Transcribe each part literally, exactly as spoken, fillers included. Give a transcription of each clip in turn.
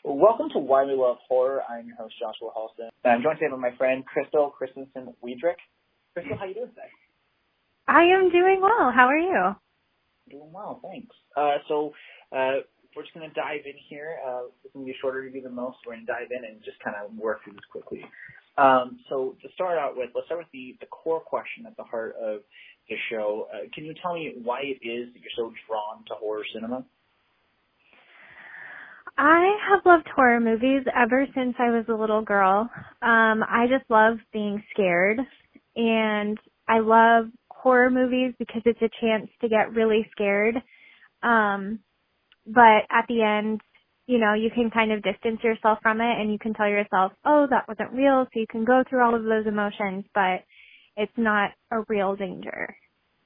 Welcome to Why We Love Horror. I'm your host, Joshua Halston. And I'm joined today by my friend, Crystal Christensen Wiedrich. Crystal, how you doing today? I am doing well. How are you? Doing well, thanks. Uh, so uh, we're just going to dive in here. Uh, it's going to be a shorter review than most. We're going to dive in and just kind of work through this quickly. Um, so to start out with, let's start with the, the core question at the heart of the show. Uh, can you tell me why it is that you're so drawn to horror cinema? I have loved horror movies ever since I was a little girl. Um, I just love being scared, and I love horror movies because it's a chance to get really scared. Um, but at the end, you know, you can kind of distance yourself from it, and you can tell yourself, oh, that wasn't real, so you can go through all of those emotions, but it's not a real danger.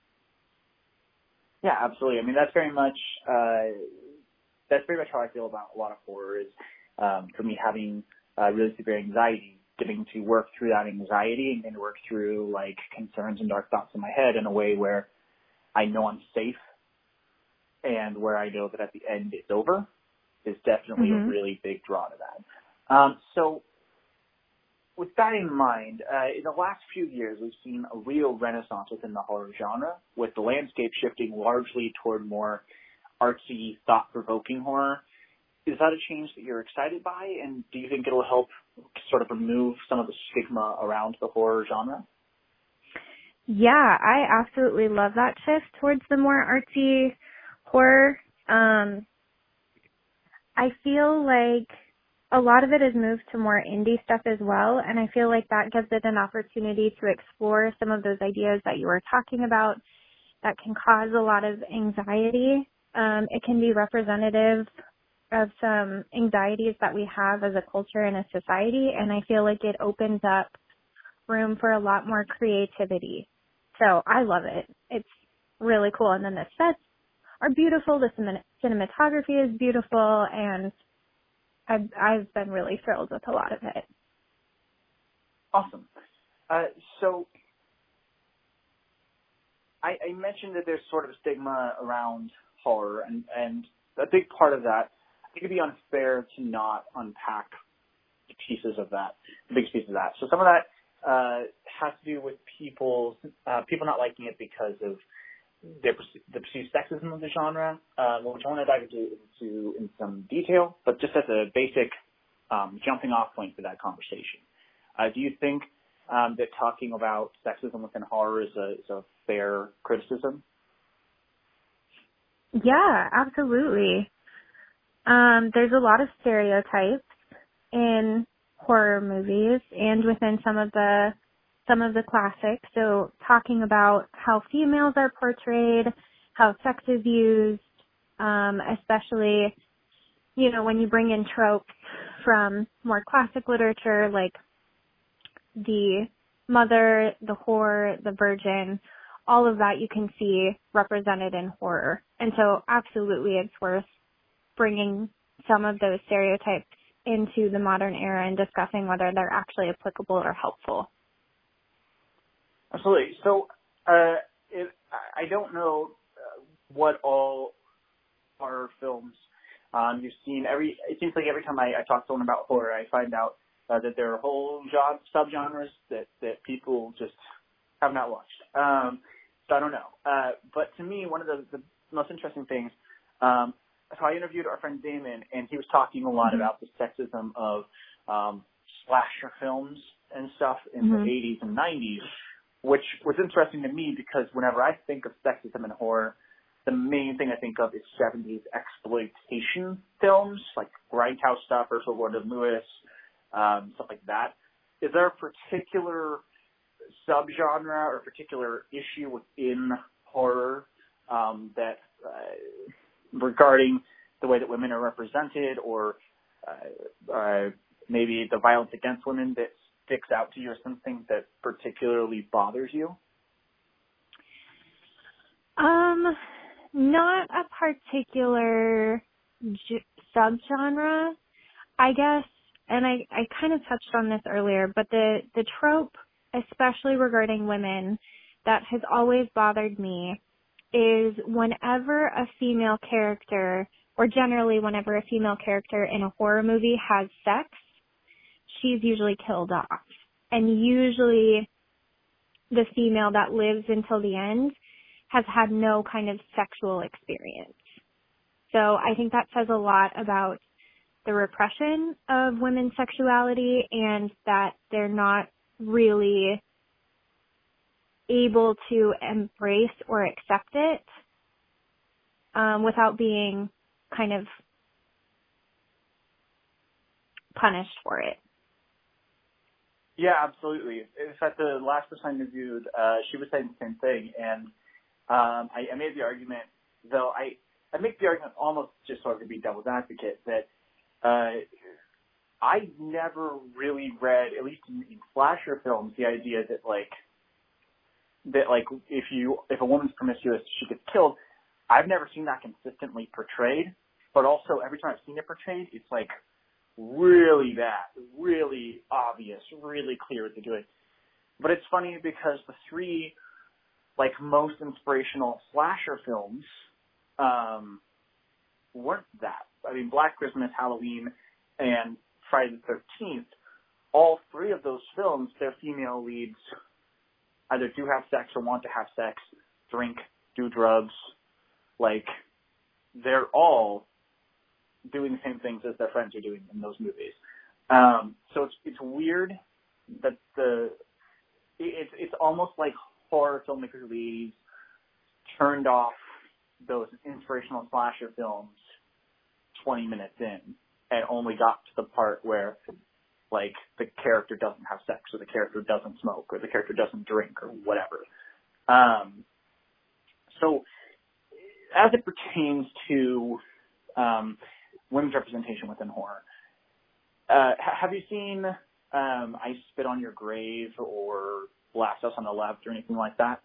Yeah, absolutely. I mean, that's very much... Uh, That's pretty much how I feel about a lot of horror is, um, for me, having uh, really severe anxiety, getting to work through that anxiety and work through, like, concerns and dark thoughts in my head in a way where I know I'm safe and where I know that at the end it's over is definitely Mm-hmm. a really big draw to that. Um, so with that in mind, uh, in the last few years, we've seen a real renaissance within the horror genre, with the landscape shifting largely toward more artsy, thought-provoking horror. Is that a change that you're excited by, and do you think it'll help sort of remove some of the stigma around the horror genre? Yeah, I absolutely love that shift towards the more artsy horror. Um, I feel like a lot of it has moved to more indie stuff as well, and I feel like that gives it an opportunity to explore some of those ideas that you were talking about that can cause a lot of anxiety. Um, it can be representative of some anxieties that we have as a culture and a society, and I feel like it opens up room for a lot more creativity. So I love it. It's really cool. And then the sets are beautiful. The cin- cinematography is beautiful, and I've, I've been really thrilled with a lot of it. Awesome. Uh, so I, I mentioned that there's sort of a stigma around horror, and, and a big part of that, I think it'd be unfair to not unpack the pieces of that, the biggest pieces of that. So some of that uh, has to do with people, uh, people not liking it because of their, the perceived sexism of the genre, uh, which I want to dive into, into in some detail, but just as a basic um, jumping off point for that conversation. Uh, do you think um, that talking about sexism within horror is a, is a fair criticism? Yeah, absolutely. Um, there's a lot of stereotypes in horror movies and within some of the some of the classics. So talking about how females are portrayed, how sex is used, um, especially, you know, when you bring in tropes from more classic literature like the mother, the whore, the virgin, all of that you can see represented in horror. And so absolutely it's worth bringing some of those stereotypes into the modern era and discussing whether they're actually applicable or helpful. Absolutely. So uh, it, I don't know uh, what all horror films um, you've seen. Every It seems like every time I, I talk to someone about horror, I find out uh, that there are whole genre, subgenres that, that people just have not watched. Um, so I don't know. Uh, but to me, one of the, the most interesting things, um, so I interviewed our friend Damon, and he was talking a lot Mm-hmm. about the sexism of um, slasher films and stuff in Mm-hmm. the eighties and nineties, which was interesting to me because whenever I think of sexism in horror, the main thing I think of is seventies exploitation films, like Grindhouse stuff, Ursula Gordon Lewis, um, stuff like that. Is there a particular subgenre or a particular issue within horror um, that uh, regarding the way that women are represented, or uh, uh, maybe the violence against women that sticks out to you, or something that particularly bothers you? Um, not a particular j- subgenre, I guess, and I, I kind of touched on this earlier, but the, the trope, especially regarding women, that has always bothered me is whenever a female character or generally whenever a female character in a horror movie has sex, she's usually killed off. And usually the female that lives until the end has had no kind of sexual experience. So I think that says a lot about the repression of women's sexuality and that they're not really able to embrace or accept it um, without being kind of punished for it. Yeah, absolutely. In fact, the last person I interviewed, uh, she was saying the same thing, and um, I, I made the argument, though I, I make the argument almost just sort of to be devil's advocate, that uh, I never really read, at least in, in slasher films, the idea that like that like if you if a woman's promiscuous, she gets killed. I've never seen that consistently portrayed, but also every time I've seen it portrayed, it's like really bad, really obvious, really clear what they're doing. But it's funny because the three like most inspirational slasher films um, weren't that. I mean, Black Christmas, Halloween, and Friday the thirteenth, all three of those films, their female leads either do have sex or want to have sex, drink, do drugs. Like, they're all doing the same things as their friends are doing in those movies. Um, so it's it's weird that the it's it's almost like horror filmmakers leads turned off those inspirational slasher films twenty minutes in and only got to the part where like the character doesn't have sex or the character doesn't smoke or the character doesn't drink or whatever. Um, so as it pertains to um, women's representation within horror, uh, have you seen um, I Spit on Your Grave or Last House on the Left or anything like that?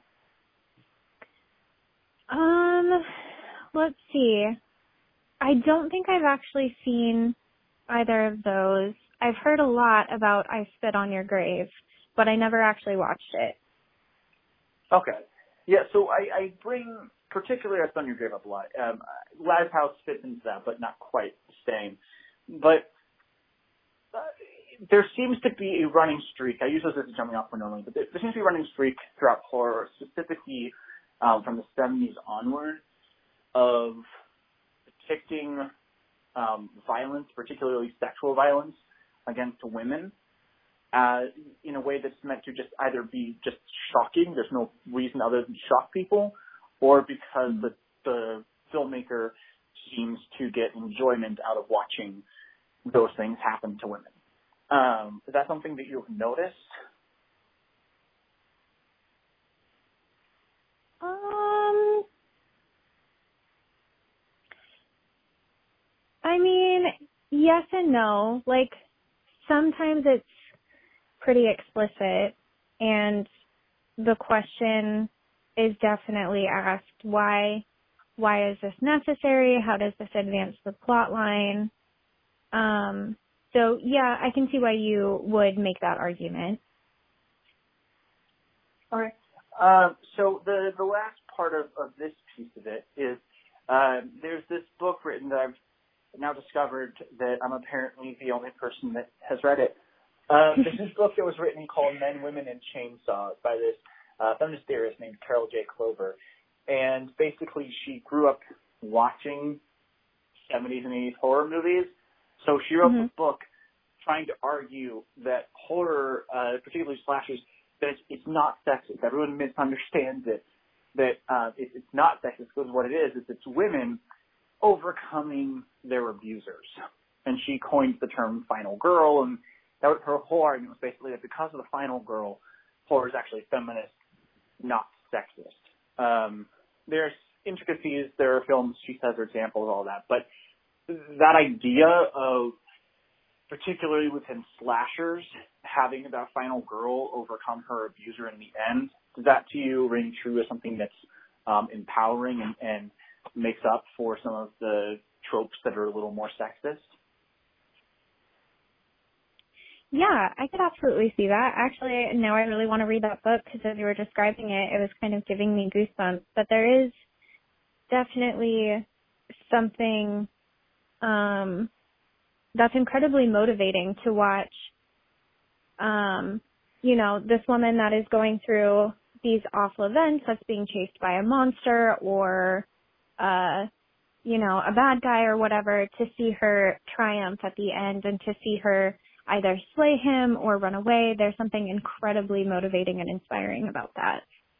Um, let's see. I don't think I've actually seen either of those. I've heard a lot about I Spit on Your Grave, but I never actually watched it. Okay. Yeah, so I, I bring particularly I Spit on Your Grave up a lot. Um, Last House fits into that, but not quite the same. But uh, there seems to be a running streak. I use those as a jumping off point normally, but there, there seems to be a running streak throughout horror, specifically um, from the seventies onward, of depicting um, violence, particularly sexual violence, against women uh, in a way that's meant to just either be just shocking, there's no reason other than to shock people, or because the, the filmmaker seems to get enjoyment out of watching those things happen to women. Um, is that something that you've noticed? Um, I mean, yes and no. Like, sometimes it's pretty explicit, and the question is definitely asked, why, why is this necessary? How does this advance the plot line? Um, so yeah, I can see why you would make that argument. All right. Um, so the, the last part of, of this piece of it is uh, there's this book written that I've now discovered that I'm apparently the only person that has read it. Uh, there's this book that was written called Men, Women, and Chainsaws by this uh, feminist theorist named Carol J. Clover. And basically she grew up watching seventies and eighties horror movies. So she wrote mm-hmm. the book trying to argue that horror, uh, particularly slashers, that it's, it's not sexist. Everyone misunderstands it. That uh, it, it's not sexist because what it is is it's women overcoming their abusers. And she coined the term final girl, and that was, her whole argument was basically that because of the final girl, horror is actually feminist, not sexist. Um, there's intricacies, there are films, she says, are examples, all that, but that idea of, particularly within slashers, having that final girl overcome her abuser in the end, does that to you ring true as something that's um, empowering and, and makes up for some of the tropes that are a little more sexist? Yeah, I could absolutely see that. Actually, now I really want to read that book because as you were describing it, it was kind of giving me goosebumps. But there is definitely something um, that's incredibly motivating to watch, um, you know, this woman that is going through these awful events, that's being chased by a monster or, uh, you know, a bad guy or whatever, to see her triumph at the end and to see her either slay him or run away. There's something incredibly motivating and inspiring about that.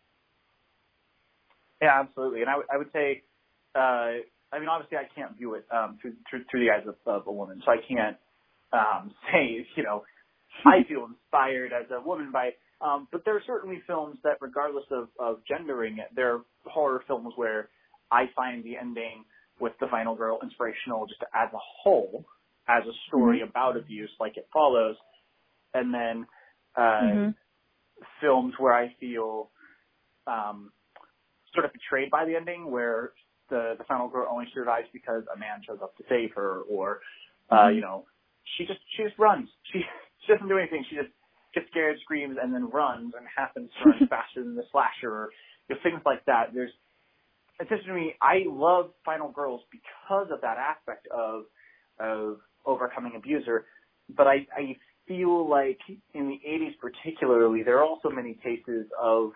Yeah, absolutely. And I, w- I would say, uh, I mean, obviously I can't view it um, through, through, through the eyes of, of a woman, so I can't um, say, you know, I feel inspired as a woman by, um, but there are certainly films that, regardless of, of gendering it, there are horror films where I find the ending with the final girl inspirational just as a whole, as a story mm-hmm. about abuse, like It Follows, and then uh, mm-hmm. films where I feel um, sort of betrayed by the ending, where the, the final girl only survives because a man shows up to save her, or, uh, mm-hmm. you know, she just, she just runs. She, she doesn't do anything. She just gets scared, screams, and then runs, and happens to run faster than the slasher, or you know, things like that. There's, essentially, to me, I love Final Girls because of that aspect of, of overcoming abuser, but I, I feel like in the eighties particularly, there are also many cases of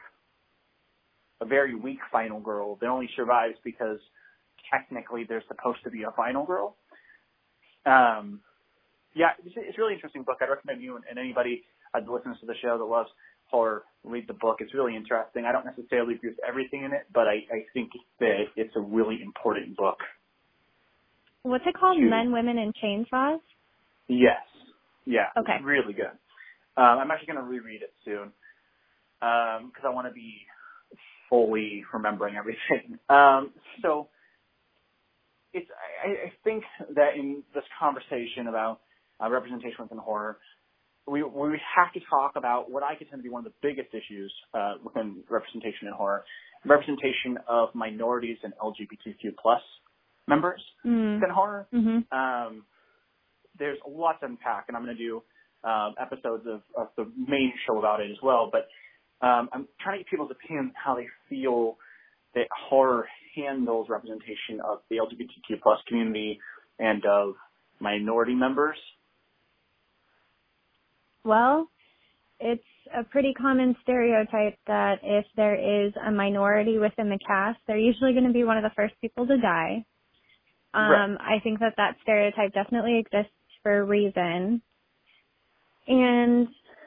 a very weak final girl that only survives because technically there's supposed to be a final girl. Um, yeah, it's, it's a really interesting book. I'd recommend you and, and anybody uh, that listens to the show that loves horror read the book. It's really interesting. I don't necessarily agree with everything in it, but I, I think that it's a really important book. What's it called? to, Men, Women, and Chainsaws? Yes. Yeah. Okay. It's really good. Um, I'm actually going to reread it soon because um, I want to be fully remembering everything. Um, so it's, I, I think that in this conversation about uh, representation within horror, we we have to talk about what I consider to be one of the biggest issues uh, within representation in horror, representation of minorities and L G B T Q plus members mm. in horror. Mm-hmm. Um, there's a lot to unpack, and I'm going to do um, episodes of, of the main show about it as well, but Um, I'm trying to get people's opinion how they feel that horror handles representation of the L G B T Q plus community and of minority members. Well, it's a pretty common stereotype that if there is a minority within the cast, they're usually going to be one of the first people to die. Um, Right. I think that that stereotype definitely exists for a reason. And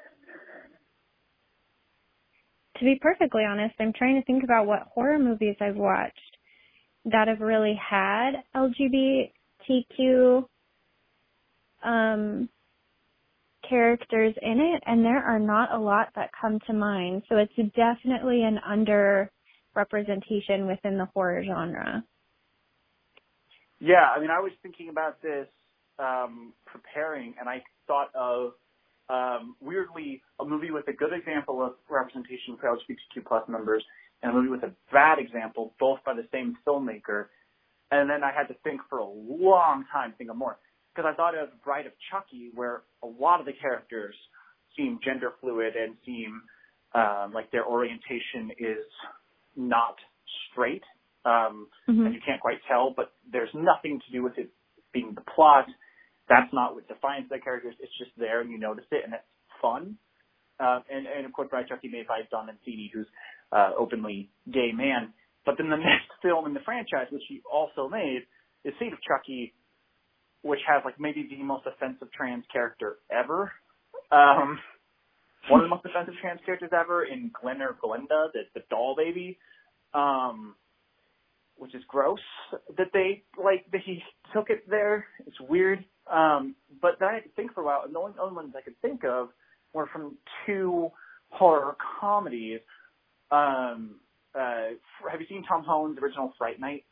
to be perfectly honest, I'm trying to think about what horror movies I've watched that have really had L G B T Q um, characters in it, and there are not a lot that come to mind. So it's definitely an under-representation within the horror genre. Yeah, I mean, I was thinking about this um, preparing, and I thought of Um, weirdly, a movie with a good example of representation for L G B T Q plus members and a movie with a bad example, both by the same filmmaker. And then I had to think for a long time, think of more. Because I thought of Bride of Chucky, where a lot of the characters seem gender fluid and seem um, like their orientation is not straight. Um, mm-hmm. And you can't quite tell, but there's nothing to do with it being the plot. That's not what defines the characters. It's just there, and you notice it, and it's fun. Uh, and, and, of course, Bride Chucky made by Don Mancini, who's uh, openly gay man. But then the next film in the franchise, which he also made, is Seed of Chucky, which has, like, maybe the most offensive trans character ever. Um, one of the most offensive trans characters ever in Glenn or Glenda, the, the doll baby. Um, which is gross that they, like, that he took it there. It's weird. Um, but then I had to think for a while, and the only other ones I could think of were from two horror comedies. Um, uh, have you seen Tom Holland's original Fright Night?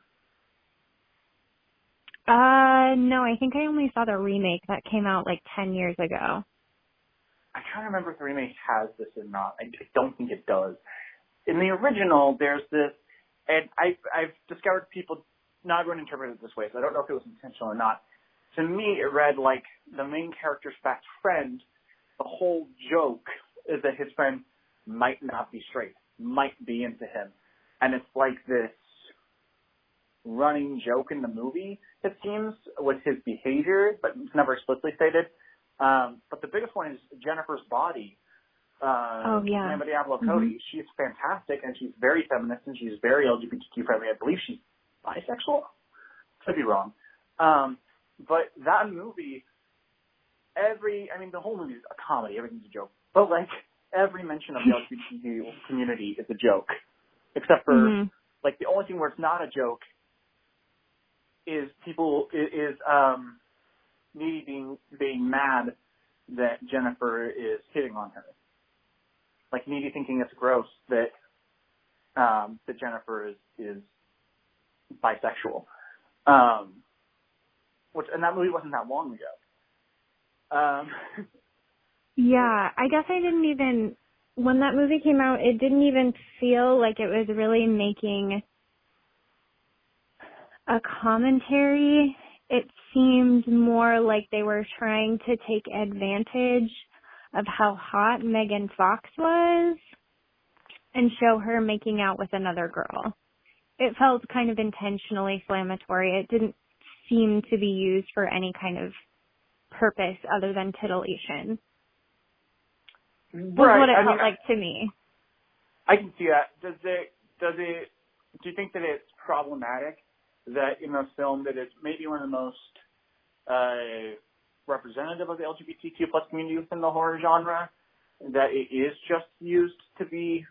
Uh, no, I think I only saw the remake that came out like ten years ago. I can't remember if the remake has this or not. I, I don't think it does. In the original, there's this, and I've, I've discovered people, not everyone interpreted it this way, so I don't know if it was intentional or not. To me, it read like the main character's best friend, the whole joke is that his friend might not be straight, might be into him. And it's like this running joke in the movie it seems, with his behavior, but it's never explicitly stated. Um, but the biggest one is Jennifer's body. Uh, oh, yeah. Amanda Diablo Mm-hmm. Cody. She's fantastic, and she's very feminist, and she's very L G B T Q friendly. I believe she's bisexual. Could be wrong. Um, but that movie, every, I mean, the whole movie is a comedy. Everything's a joke. But, like, every mention of the L G B T Q community is a joke. Except for, mm-hmm. like, the only thing where it's not a joke is people, is, um, me being, being mad that Jennifer is hitting on her. Like, Needy thinking it's gross that, um, that Jennifer is, is bisexual. Um, which, and that movie wasn't that long ago. Um, yeah, I guess I didn't even, when that movie came out, it didn't even feel like it was really making a commentary. It seemed more like they were trying to take advantage of how hot Megan Fox was and show her making out with another girl. It felt kind of intentionally inflammatory. It didn't seem to be used for any kind of purpose other than titillation. Was right. what it I felt mean, like to me. I can see that. Does it, does it, do you think that it's problematic that in a film that is maybe one of the most uh, representative of the L G B T Q plus community within the horror genre, that it is just used to be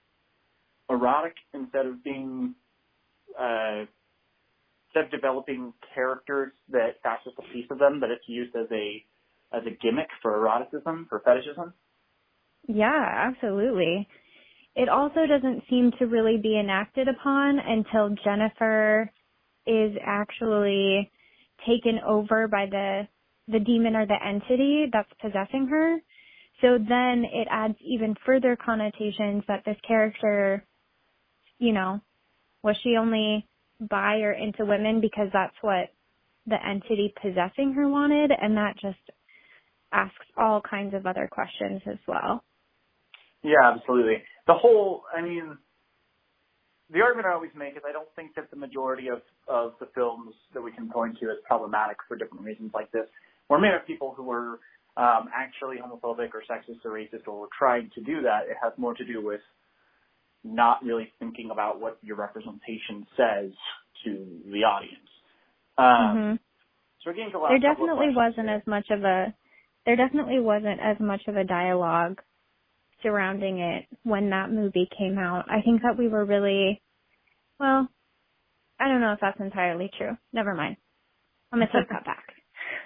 erotic instead of being, uh, instead of developing characters that that's just a piece of them, but it's used as a as a gimmick for eroticism, for fetishism? Yeah, absolutely. It also doesn't seem to really be enacted upon until Jennifer is actually taken over by the the demon or the entity that's possessing her. So then it adds even further connotations that this character, you know, was she only bi or into women because that's what the entity possessing her wanted? And that just asks all kinds of other questions as well. Yeah, absolutely. The whole, I mean, the argument I always make is I don't think that the majority of, of the films that we can point to as problematic for different reasons like this were made of people who were um, actually homophobic or sexist or racist or were trying to do that. It has more to do with not really thinking about what your representation says to the audience. Um, mm-hmm. So we're getting to the last There couple of definitely questions wasn't here. as much of a, there definitely wasn't as much of a dialogue surrounding it when that movie came out. I think that we were really, well, I don't know if that's entirely true. Never mind. I'm going to take that back.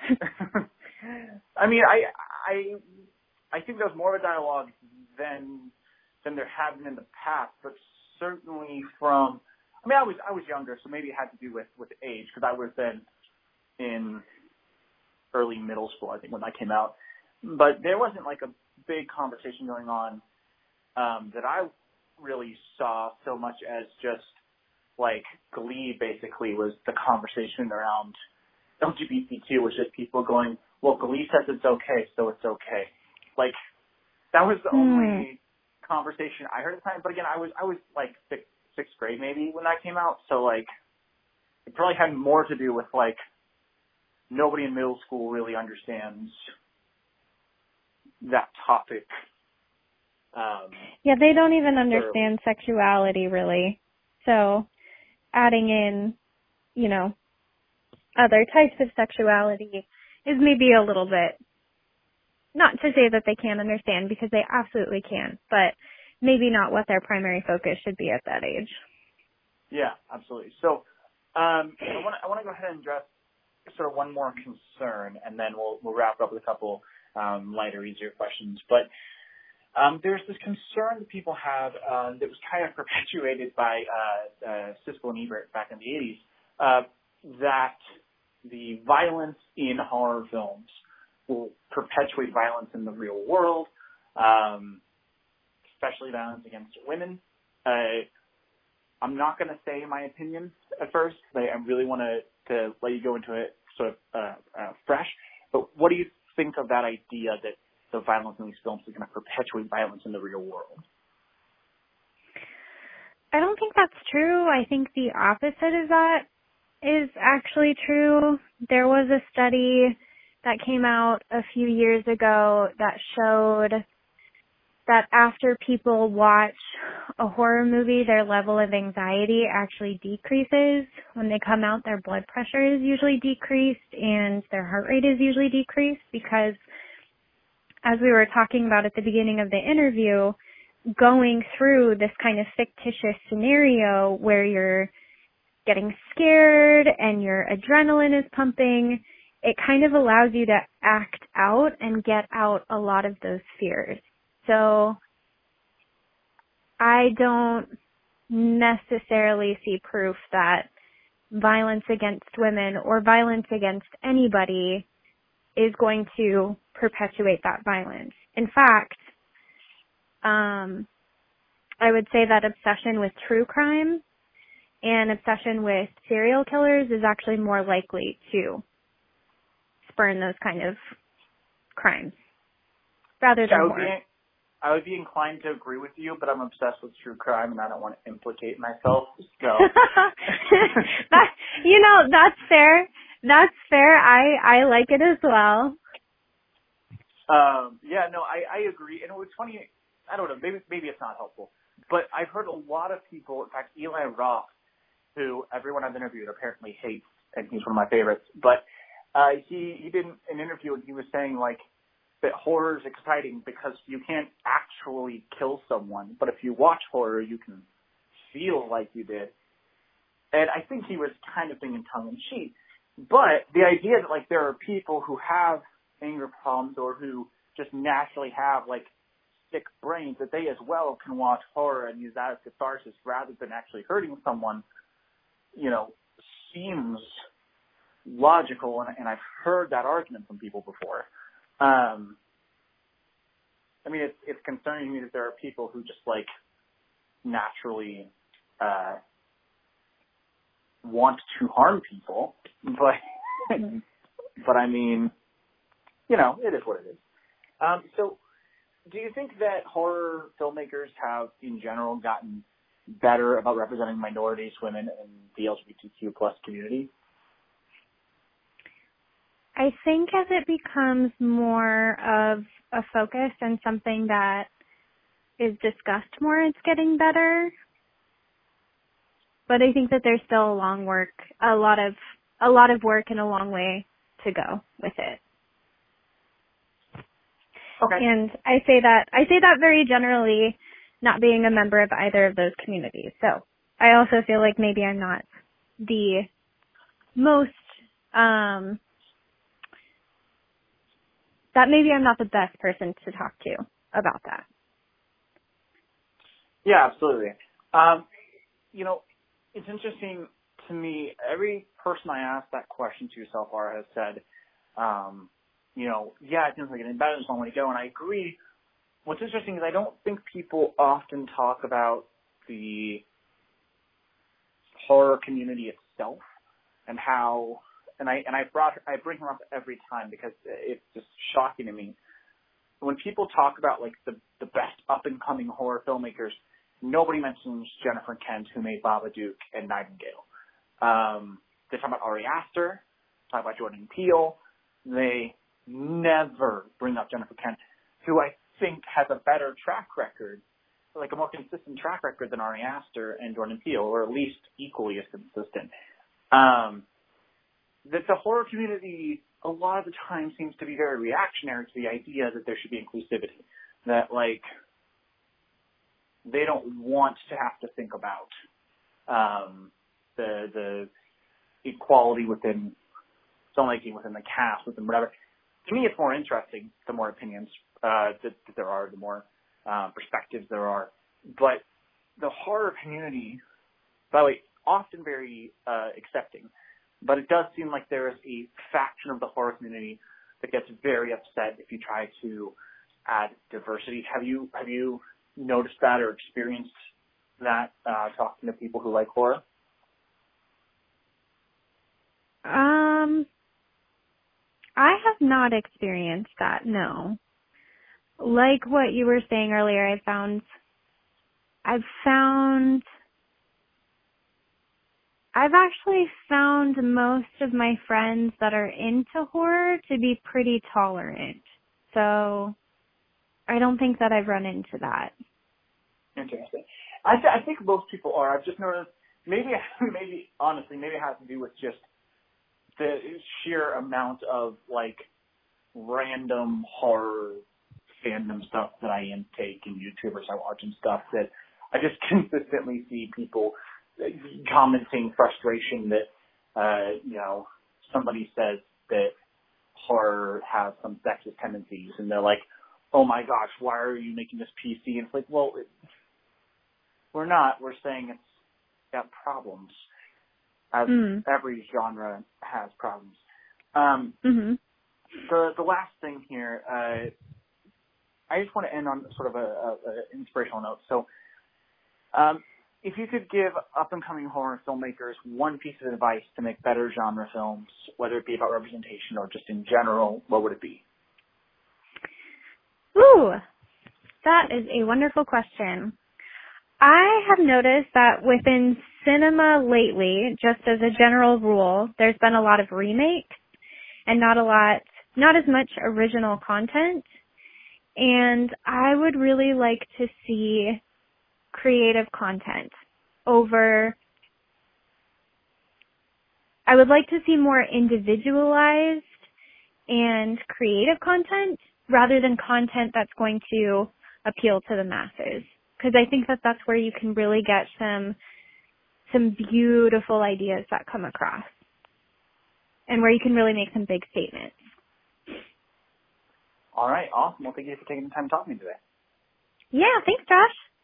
I mean, I, I, I think there's more of a dialogue than, than there had been in the past, but certainly from, I mean, I was, I was younger, so maybe it had to do with, with age, because I was then in early middle school, I think, when that came out. But there wasn't like a big conversation going on um, that I really saw so much as just like Glee basically was the conversation around L G B T Q, was just people going, well, Glee says it's okay, so it's okay. Like, that was the mm. only conversation I heard at the time. But again, I was, I was like sixth, sixth grade maybe when that came out. So like, it probably had more to do with like, nobody in middle school really understands that topic. Um, yeah, they don't even understand sexuality really. So adding in, you know, other types of sexuality is maybe a little bit, not to say that they can't understand, because they absolutely can, but maybe not what their primary focus should be at that age. Yeah, absolutely. So um, I want to I want to go ahead and address sort of one more concern, and then we'll we'll wrap up with a couple um, lighter, easier questions. But um, there's this concern that people have uh, that was kind of perpetuated by uh, uh, Siskel and Ebert back in the eighties, uh, that the violence in horror films will perpetuate violence in the real world, um, especially violence against women. Uh, I'm not going to say my opinion at first. I, I really want to, to let you go into it sort of uh, uh, fresh. But what do you think of that idea that the violence in these films is going to perpetuate violence in the real world? I don't think that's true. I think the opposite of that is actually true. There was a study that came out a few years ago that showed that after people watch a horror movie, their level of anxiety actually decreases. When they come out, their blood pressure is usually decreased and their heart rate is usually decreased because, as we were talking about at the beginning of the interview, going through this kind of fictitious scenario where you're getting scared and your adrenaline is pumping, it kind of allows you to act out and get out a lot of those fears. So I don't necessarily see proof that violence against women or violence against anybody is going to perpetuate that violence. In fact, um, I would say that obsession with true crime and obsession with serial killers is actually more likely to spurn those kind of crimes rather than I would, horror. be, I would be inclined to agree with you, but I'm obsessed with true crime and I don't want to implicate myself. So, that, you know, that's fair. That's fair. I, I like it as well. Um, yeah, no, I, I agree. And it was funny. I don't know. Maybe, maybe it's not helpful, but I've heard a lot of people, in fact, Eli Roth, who everyone I've interviewed apparently hates, and he's one of my favorites, but, uh, he, he did an interview and he was saying like that horror is exciting because you can't actually kill someone, but if you watch horror, you can feel like you did. And I think he was kind of thinking tongue in cheek, but the idea that like there are people who have anger problems or who just naturally have like sick brains, that they as well can watch horror and use that as catharsis rather than actually hurting someone, you know, seems logical. And, and I've heard that argument from people before. Um, I mean, it's, it's concerning me that there are people who just like naturally, uh, want to harm people, but, mm-hmm. but I mean, you know, it is what it is. Um, so do you think that horror filmmakers have, in general, gotten better about representing minorities, women, and the L G B T Q plus community? I think as it becomes more of a focus and something that is discussed more, it's getting better. But I think that there's still a long work, a lot of, a lot of work and a long way to go with it. Okay. And I say that, I say that very generally, not being a member of either of those communities. So I also feel like maybe I'm not the most, um, that maybe I'm not the best person to talk to about that. Yeah, absolutely. Um, you know, it's interesting to me, every person I asked that question to so far has said, um, you know, yeah, it seems like getting better, there's a long way to go, and I agree. What's interesting is I don't think people often talk about the horror community itself and how, and I and I brought I bring her up every time because it's just shocking to me. When people talk about like the the best up and coming horror filmmakers, nobody mentions Jennifer Kent, who made Babadook and Nightingale. Um, they talk about Ari Aster, talk about Jordan Peele. They never bring up Jennifer Kent, who I think has a better track record, like a more consistent track record than Ari Aster and Jordan Peele, or at least equally as consistent. Um, that the horror community a lot of the time seems to be very reactionary to the idea that there should be inclusivity, that like they don't want to have to think about um, the the equality within filmmaking, within the cast, within whatever. To me, it's more interesting the more opinions uh, that, that there are, the more uh, perspectives there are. But the horror community, by the way, often very uh, accepting. But it does seem like there is a faction of the horror community that gets very upset if you try to add diversity. Have you have you noticed that or experienced that uh, talking to people who like horror? Um, I have not experienced that, no. Like what you were saying earlier, I found, I've found, I've actually found most of my friends that are into horror to be pretty tolerant. So I don't think that I've run into that. Interesting. I, th- I think most people are. I've just noticed, maybe, maybe honestly, maybe it has to do with just the sheer amount of, like, random horror fandom stuff that I intake and YouTubers I watch and stuff, that I just consistently see people commenting frustration that, uh, you know, somebody says that horror has some sexist tendencies, and they're like, oh my gosh, why are you making this P C? And it's like, well, it, we're not. We're saying it's got problems, as mm. every genre has problems. Um, mm-hmm. the the last thing here, uh, I just want to end on sort of a, a, a inspirational note. So, um, if you could give up-and-coming horror filmmakers one piece of advice to make better genre films, whether it be about representation or just in general, what would it be? Ooh, that is a wonderful question. I have noticed that within cinema lately, just as a general rule, there's been a lot of remakes and not a lot, not as much original content. And I would really like to see creative content over, I would like to see more individualized and creative content rather than content that's going to appeal to the masses. Because I think that that's where you can really get some some beautiful ideas that come across, and where you can really make some big statements. All right, awesome. Well, thank you for taking the time to talk to me today. Yeah, thanks, Josh.